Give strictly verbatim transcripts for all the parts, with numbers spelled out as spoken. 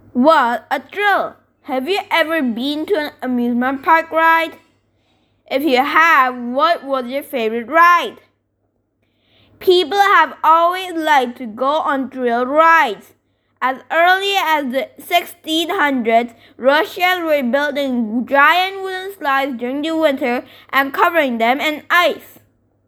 What a thrill! Have you ever been to an amusement park ride? If you have, what was your favorite ride? People have always liked to go on thrill rides. As early as the sixteen hundreds, Russians were building giant wooden slides during the winter and covering them in ice.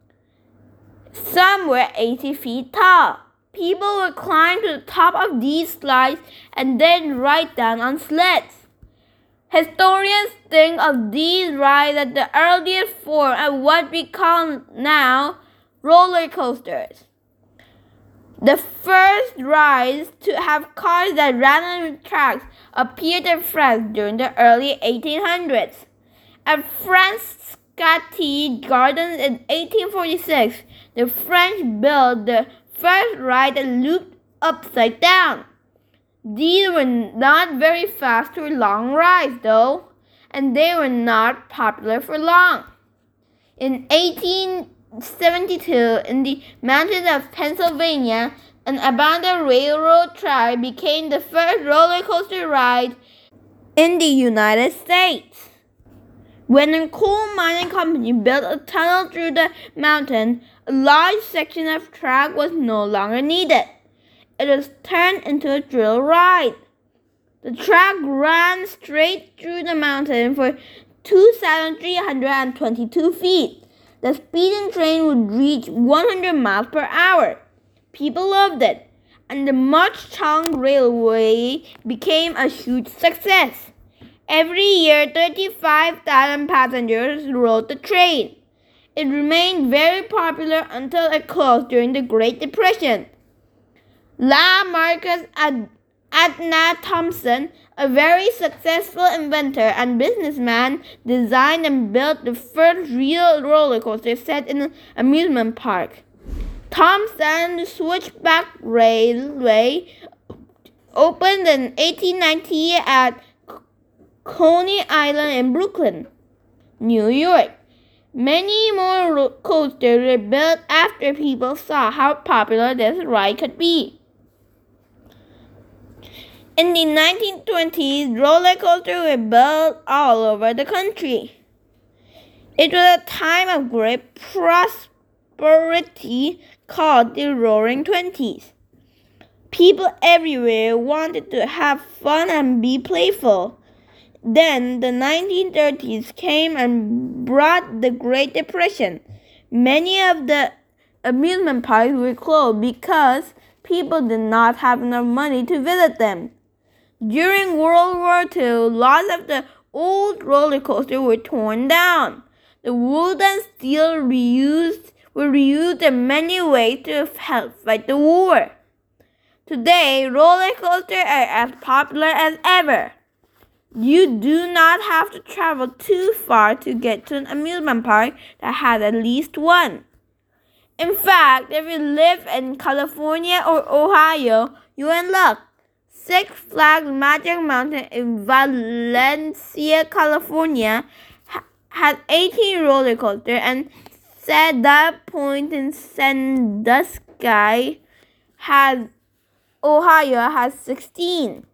Some were eighty feet tall. People would climb to the top of these slides and then ride down on sleds. Historians think of these rides as the earliest form of what we call now roller coasters. The first rides to have cars that ran on tracks appeared in France during the early eighteen hundreds. At Frascati Gardens in eighteen forty-six, the French built the first ride that looped upside down. These were not very fast or long rides, though, and they were not popular for long. In eighteen seventy-two, in the mountains of Pennsylvania, an abandoned railroad track became the first roller coaster ride in the United States. When a coal mining company built a tunnel through the mountain, a large section of track was no longer needed. It was turned into a thrill ride. The track ran straight through the mountain for two thousand three hundred twenty-two feet. The speeding train would reach one hundred miles per hour. People loved it, and the March-Chong Railway became a huge success. Every year, thirty-five thousand passengers rode the train. It remained very popular until it closed during the Great Depression. La Marcus Adna Thompson, a very successful inventor and businessman, designed and built the first real roller coaster set in an amusement park. Thompson Switchback Railway opened in eighteen ninety at Coney Island in Brooklyn, New York. Many more coasters were built after people saw how popular this ride could be. In the nineteen twenties, roller coasters were built all over the country. It was a time of great prosperity called the Roaring Twenties. People everywhere wanted to have fun and be playful. Then the nineteen thirties came and brought the Great Depression. Many of the amusement parks were closed because people did not have enough money to visit them. During World War Two, lots of the old roller coasters were torn down. The wood and steel reused were reused in many ways to help fight the war. Today, roller coasters are as popular as ever. You do not have to travel too far to get to an amusement park that has at least one. In fact, if you live in California or Ohio, you're in luck. Six Flags Magic Mountain in Valencia, California, ha- has eighteen roller coasters, and Cedar Point in Sandusky, has Ohio, has sixteen.